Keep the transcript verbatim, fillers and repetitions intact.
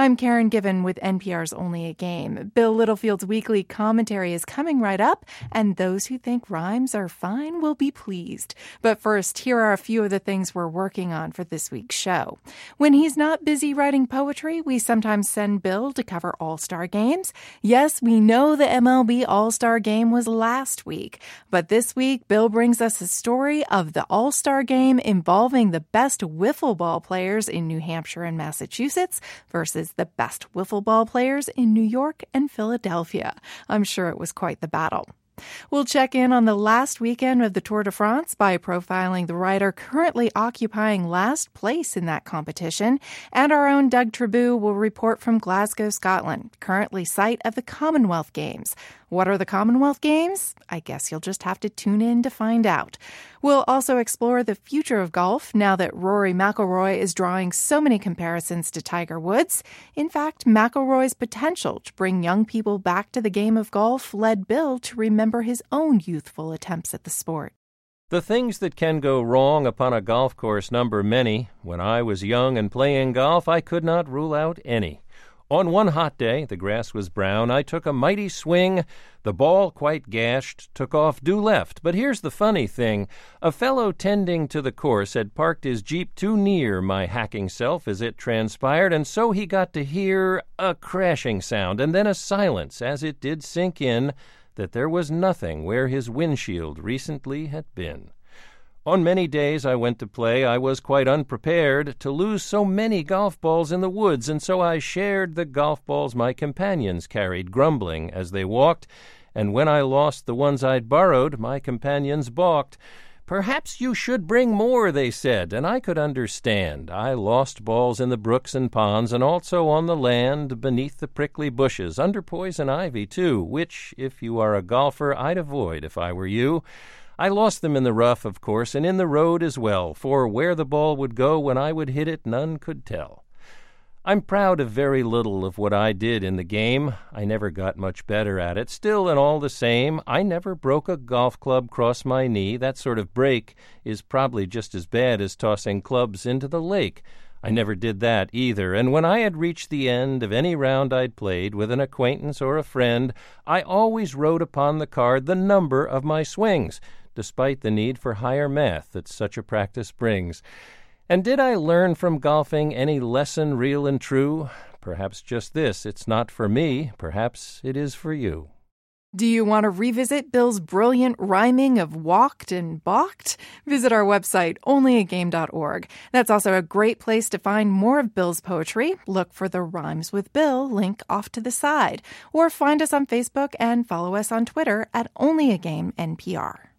I'm Karen Given with N P R's Only a Game. Bill Littlefield's weekly commentary is coming right up, and those who think rhymes are fine will be pleased. But first, here are a few of the things we're working on for this week's show. When he's not busy writing poetry, we sometimes send Bill to cover All-Star games. Yes, we know the M L B All-Star game was last week, but this week, Bill brings us a story of the All-Star game involving the best wiffle ball players in New Hampshire and Massachusetts versus the best wiffle ball players in New York and Philadelphia. I'm sure it was quite the battle. We'll check in on the last weekend of the Tour de France by profiling the rider currently occupying last place in that competition. And our own Doug Trabue will report from Glasgow, Scotland, currently site of the Commonwealth Games. What are the Commonwealth Games? I guess you'll just have to tune in to find out. We'll also explore the future of golf now that Rory McIlroy is drawing so many comparisons to Tiger Woods. In fact, McIlroy's potential to bring young people back to the game of golf led Bill to remember his own youthful attempts at the sport. The things that can go wrong upon a golf course number many. When I was young and playing golf, I could not rule out any. On one hot day, the grass was brown, I took a mighty swing. The ball, quite gashed, took off due left. But here's the funny thing. A fellow tending to the course had parked his Jeep too near my hacking self as it transpired, and so he got to hear a crashing sound and then a silence as it did sink in that there was nothing where his windshield recently had been. On many days I went to play, I was quite unprepared to lose so many golf balls in the woods, and so I shared the golf balls my companions carried, grumbling as they walked, and when I lost the ones I'd borrowed, my companions balked. Perhaps you should bring more, they said, and I could understand. I lost balls in the brooks and ponds, and also on the land, beneath the prickly bushes, under poison ivy, too, which, if you are a golfer, I'd avoid if I were you. I lost them in the rough, of course, and in the road as well, for where the ball would go when I would hit it, none could tell. I'm proud of very little of what I did in the game. I never got much better at it. Still, and all the same, I never broke a golf club across my knee. That sort of break is probably just as bad as tossing clubs into the lake. I never did that either, and when I had reached the end of any round I'd played with an acquaintance or a friend, I always wrote upon the card the number of my swings, despite the need for higher math that such a practice brings. And did I learn from golfing any lesson real and true? Perhaps just this: it's not for me, perhaps it is for you. Do you want to revisit Bill's brilliant rhyming of walked and balked? Visit our website, only a game dot org. That's also a great place to find more of Bill's poetry. Look for the Rhymes with Bill link off to the side. Or find us on Facebook and follow us on Twitter at only a game N P R.